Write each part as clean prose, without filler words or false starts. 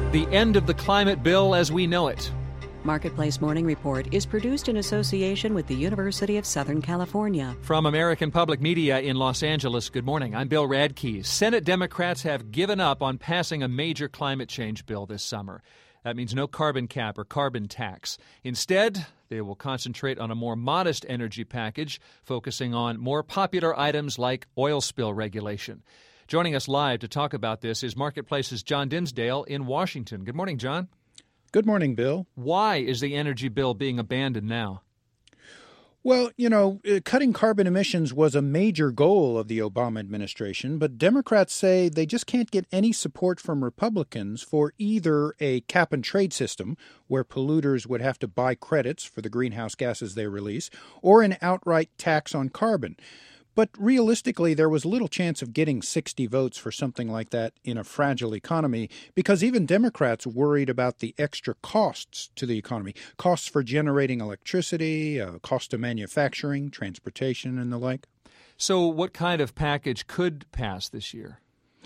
The end of the climate bill as we know it. Marketplace Morning Report is produced in association with the University of Southern California. From American Public Media in Los Angeles, good morning. I'm Bill Radke. Senate Democrats have given up on passing a major climate change bill this summer. That means no carbon cap or carbon tax. Instead, they will concentrate on a more modest energy package, focusing on more popular items like oil spill regulation. Joining us live to talk about this is Marketplace's John Dimsdale in Washington. Good morning, John. Good morning, Bill. Why is the energy bill being abandoned now? Well, cutting carbon emissions was a major goal of the Obama administration, but Democrats say they just can't get any support from Republicans for either a cap-and-trade system, where polluters would have to buy credits for the greenhouse gases they release, or an outright tax on carbon. But realistically, there was little chance of getting 60 votes for something like that in a fragile economy, because even Democrats worried about the extra costs to the economy, costs for generating electricity, cost of manufacturing, transportation, and the like. So what kind of package could pass this year?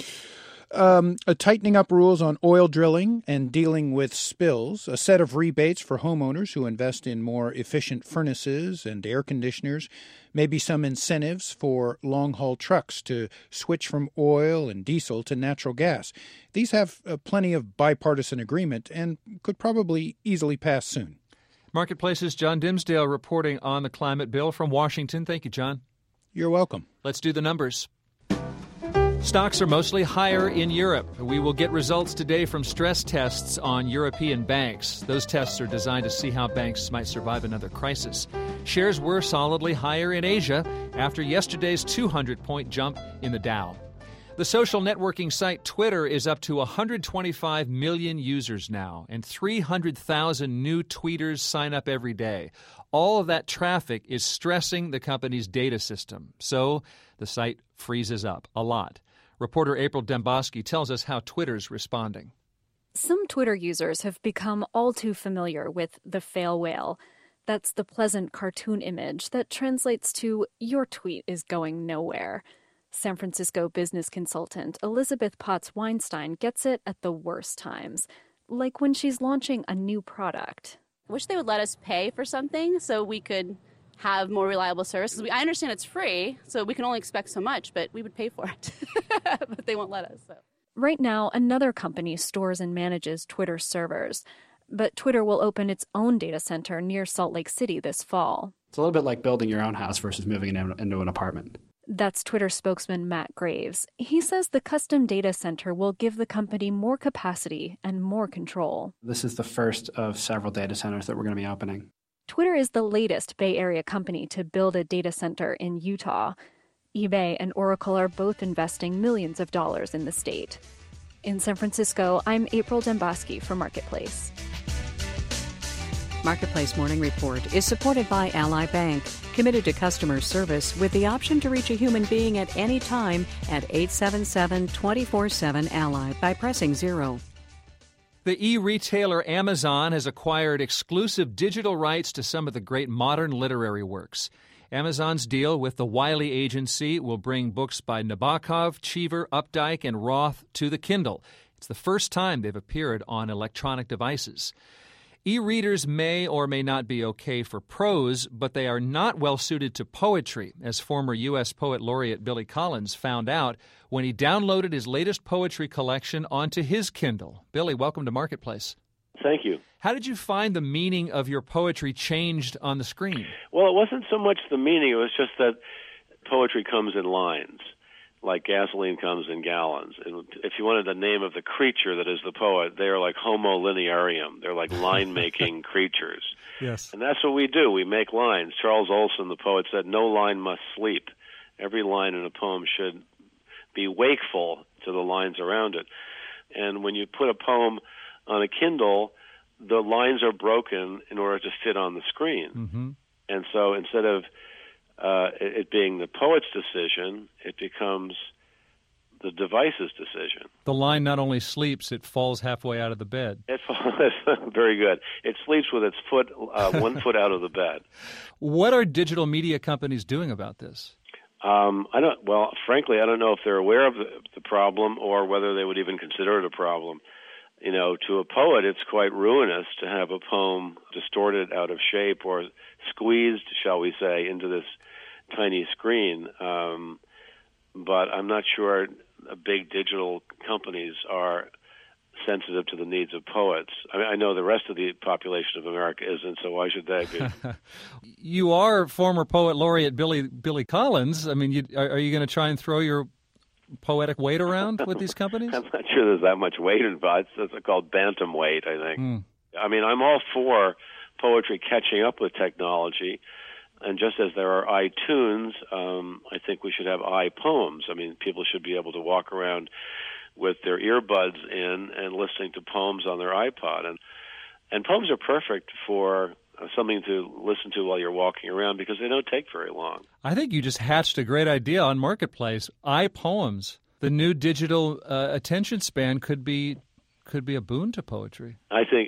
Tightening up rules on oil drilling and dealing with spills, a set of rebates for homeowners who invest in more efficient furnaces and air conditioners, maybe some incentives for long-haul trucks to switch from oil and diesel to natural gas. These have plenty of bipartisan agreement and could probably easily pass soon. Marketplace's John Dimsdale reporting on the climate bill from Washington. Thank you, John. You're welcome. Let's do the numbers. Stocks are mostly higher in Europe. We will get results today from stress tests on European banks. Those tests are designed to see how banks might survive another crisis. Shares were solidly higher in Asia after yesterday's 200-point jump in the Dow. The social networking site Twitter is up to 125 million users now, and 300,000 new tweeters sign up every day. All of that traffic is stressing the company's data system, so the site freezes up a lot. Reporter April Demboski tells us how Twitter's responding. Some Twitter users have become all too familiar with the fail whale. That's the pleasant cartoon image that translates to "your tweet is going nowhere." San Francisco business consultant Elizabeth Potts Weinstein gets it at the worst times, like when she's launching a new product. I wish they would let us pay for something so we could have more reliable service. I understand it's free, so we can only expect so much, but we would pay for it. But they won't let us. So. Right now, another company stores and manages Twitter servers. But Twitter will open its own data center near Salt Lake City this fall. It's a little bit like building your own house versus moving into an apartment. That's Twitter spokesman Matt Graves. He says the custom data center will give the company more capacity and more control. This is the first of several data centers that we're going to be opening. Twitter is the latest Bay Area company to build a data center in Utah. eBay and Oracle are both investing millions of dollars in the state. In San Francisco, I'm April Demboski for Marketplace. Marketplace Morning Report is supported by Ally Bank, committed to customer service with the option to reach a human being at any time at 877-24-7-ALLY by pressing 0. The e-retailer Amazon has acquired exclusive digital rights to some of the great modern literary works. Amazon's deal with the Wiley Agency will bring books by Nabokov, Cheever, Updike, and Roth to the Kindle. It's the first time they've appeared on electronic devices. E-readers may or may not be okay for prose, but they are not well suited to poetry, as former U.S. Poet Laureate Billy Collins found out when he downloaded his latest poetry collection onto his Kindle. Billy, welcome to Marketplace. Thank you. How did you find the meaning of your poetry changed on the screen? Well, it wasn't so much the meaning. It was just that poetry comes in lines, like gasoline comes in gallons. And if you wanted the name of the creature that is the poet, they are like homo linearium. They're like line-making creatures. Yes. And that's what we do. We make lines. Charles Olson, the poet, said, "No line must sleep. Every line in a poem should be wakeful to the lines around it." And when you put a poem on a Kindle, the lines are broken in order to fit on the screen. Mm-hmm. And so instead of it being the poet's decision, it becomes the device's decision. The line not only sleeps, it falls halfway out of the bed. It falls, very good. It sleeps with its foot, 1 foot out of the bed. What are digital media companies doing about this? Frankly, I don't know if they're aware of the problem or whether they would even consider it a problem. To a poet, it's quite ruinous to have a poem distorted out of shape or squeezed, shall we say, into this tiny screen. But I'm not sure big digital companies are sensitive to the needs of poets. I know the rest of the population of America isn't, so why should they be? You are former poet laureate Billy Collins. Are you going to try and throw your poetic weight around with these companies? I'm not sure there's that much weight involved. It's called bantamweight, I think. I'm all for poetry catching up with technology. And just as there are iTunes, I think we should have iPoems. People should be able to walk around with their earbuds in and listening to poems on their iPod. And poems are perfect for something to listen to while you're walking around because they don't take very long. I think you just hatched a great idea on Marketplace. iPoems. The new digital attention span could be a boon to poetry. I think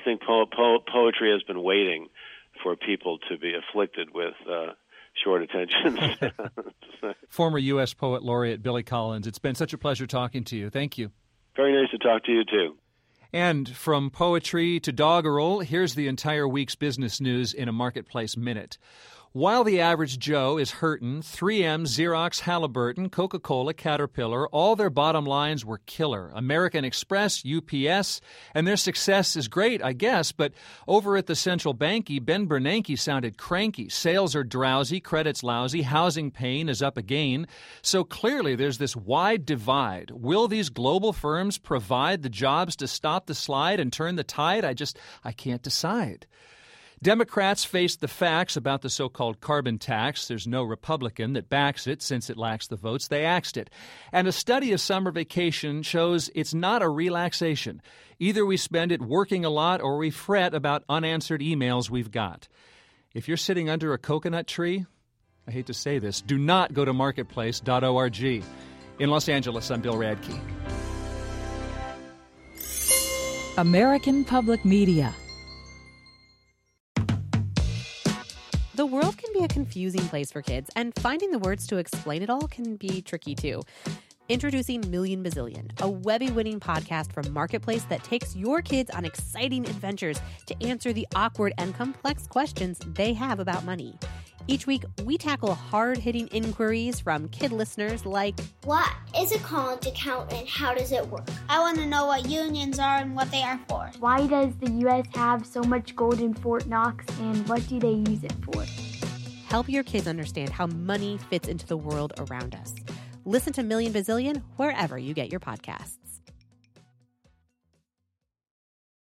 poetry has been waiting for people to be afflicted with short attention spans. Former U.S. Poet Laureate Billy Collins, it's been such a pleasure talking to you. Thank you. Very nice to talk to you, too. And from poetry to doggerel, here's the entire week's business news in a Marketplace Minute. While the average Joe is hurtin', 3M, Xerox, Halliburton, Coca-Cola, Caterpillar, all their bottom lines were killer. American Express, UPS, and their success is great, I guess, but over at the central banky, Ben Bernanke sounded cranky. Sales are drowsy, credit's lousy, housing pain is up again. So clearly there's this wide divide. Will these global firms provide the jobs to stop the slide and turn the tide? I can't decide. Democrats faced the facts about the so-called carbon tax. There's no Republican that backs it since it lacks the votes. They axed it. And a study of summer vacation shows it's not a relaxation. Either we spend it working a lot or we fret about unanswered emails we've got. If you're sitting under a coconut tree, I hate to say this, do not go to marketplace.org. In Los Angeles, I'm Bill Radke. American Public Media. The world can be a confusing place for kids, and finding the words to explain it all can be tricky too. Introducing Million Bazillion, a Webby-winning podcast from Marketplace that takes your kids on exciting adventures to answer the awkward and complex questions they have about money. Each week, we tackle hard-hitting inquiries from kid listeners like, what is a college account and how does it work? I want to know what unions are and what they are for. Why does the U.S. have so much gold in Fort Knox and what do they use it for? Help your kids understand how money fits into the world around us. Listen to Million Bazillion wherever you get your podcasts.